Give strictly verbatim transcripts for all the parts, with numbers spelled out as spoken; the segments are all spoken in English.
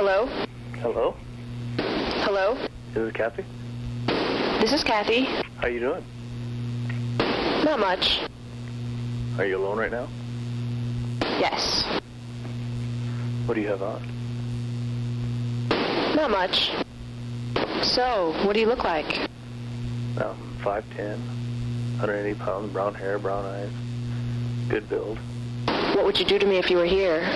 Hello? Hello? Hello? Is this Kathy? This is Kathy. How you doing? Not much. Are you alone right now? Yes. What do you have on? Not much. So, what do you look like? Um, five ten, one hundred eighty pounds, brown hair, brown eyes, good build. What would you do to me if you were here?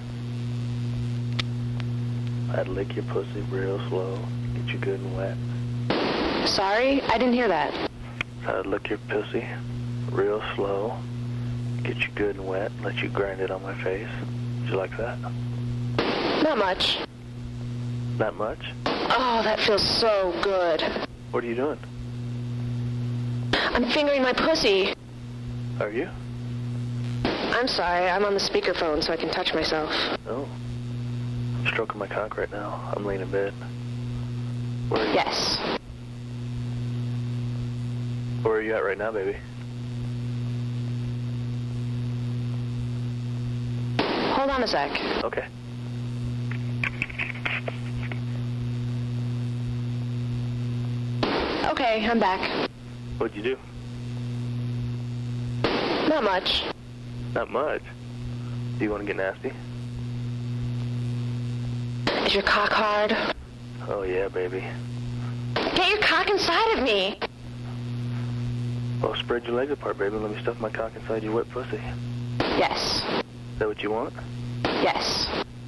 I'd lick your pussy real slow, get you good and wet. Sorry? I didn't hear that. I'd lick your pussy real slow, get you good and wet, let you grind it on my face. Would you like that? Not much. Not much? Oh, that feels so good. What are you doing? I'm fingering my pussy. Are you? I'm sorry, I'm on the speakerphone so I can touch myself. No. I'm stroking my cock right now. I'm laying in bed. Where are you? Yes. Where are you at right now, baby? Hold on a sec. Okay. Okay, I'm back. What'd you do? Not much. Not much. Do you want to get nasty? Is your cock hard? Oh, yeah, baby. Get your cock inside of me! Well, spread your legs apart, baby. Let me stuff my cock inside your wet pussy. Yes. Is that what you want? Yes.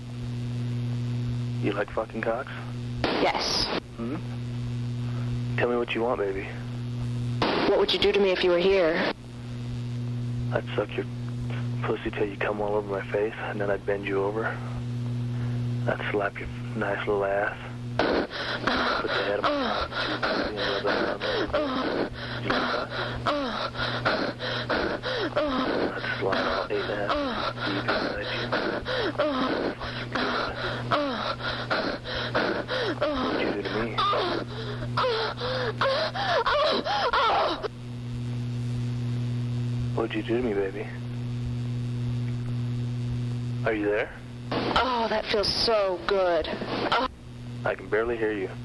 You like fucking cocks? Yes. Hmm? Tell me what you want, baby. What would you do to me if you were here? I'd suck your pussy till you come all over my face, and then I'd bend you over. I'd slap your nice little ass. Put the head on my cock. You know, rub that around there. Would you like that? I'd slide all eight ass deep inside you. What'd you do to me? What'd you do to me, baby? Are you there? Oh, that feels so good. Oh. I can barely hear you.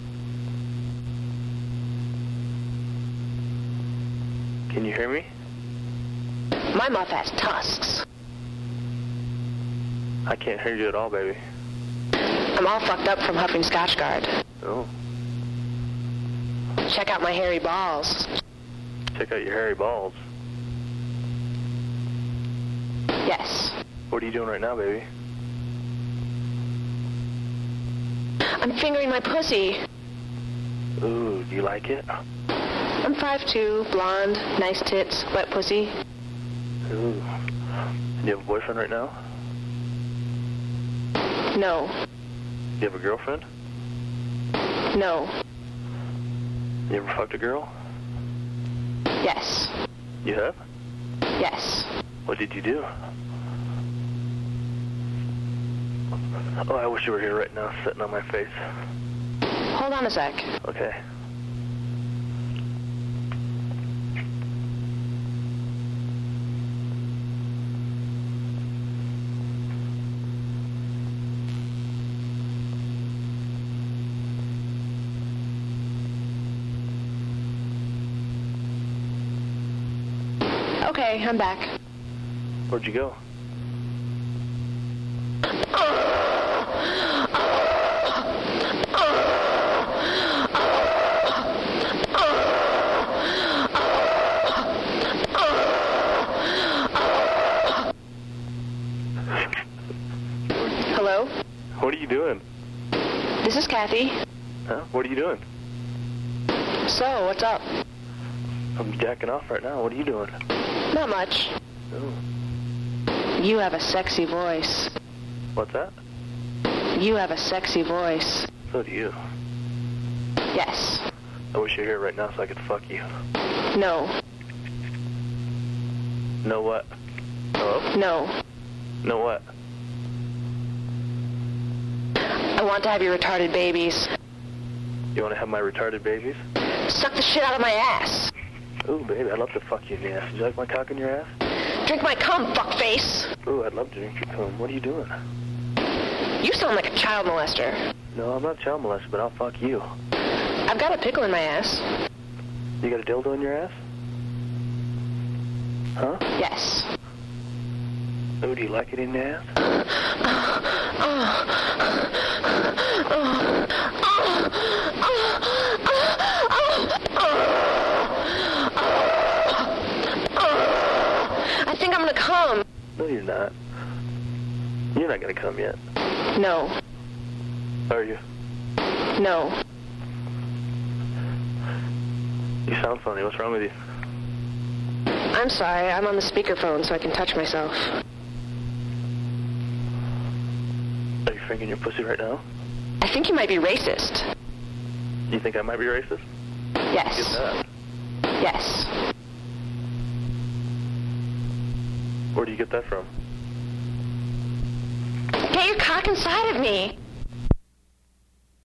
Can you hear me? My muff has tusks. I can't hear you at all, baby. I'm all fucked up from huffing Scotchgard. Oh. Check out my hairy balls. Check out your hairy balls. Yes. What are you doing right now, baby? I'm fingering my pussy. Ooh, do you like it? I'm five two, blonde, nice tits, wet pussy. Ooh. Do you have a boyfriend right now? No. Do you have a girlfriend? No. You ever fucked a girl? Yes. You have? Yes. What did you do? Oh, I wish you were here right now, sitting on my face. Hold on a sec. Okay. Okay, I'm back. Where'd you go? Hello? What are you doing? This is Kathy. Huh? What are you doing? So, what's up? I'm jacking off right now. What are you doing? Not much. Oh. You have a sexy voice. What's that? You have a sexy voice. So do you. Yes. I wish you were here right now so I could fuck you. No. Know what? Hello? No. Know what? I want to have your retarded babies. You want to have my retarded babies? Suck the shit out of my ass. Ooh, baby, I'd love to fuck you in the ass. Would you like my cock in your ass? Drink my cum, fuckface. Ooh, I'd love to drink your cum. What are you doing? You sound like a child molester. No, I'm not a child molester, but I'll fuck you. I've got a pickle in my ass. You got a dildo in your ass? Huh? Yes. Oh, do you like it in the ass? I think I'm gonna come. No, you're not. You're not gonna come yet. No. Are you? No. You sound funny. What's wrong with you? I'm sorry. I'm on the speakerphone so I can touch myself. Are you fingering your pussy right now? I think you might be racist. You think I might be racist? Yes. Get that. Yes. Where do you get that from? Get your cock inside of me.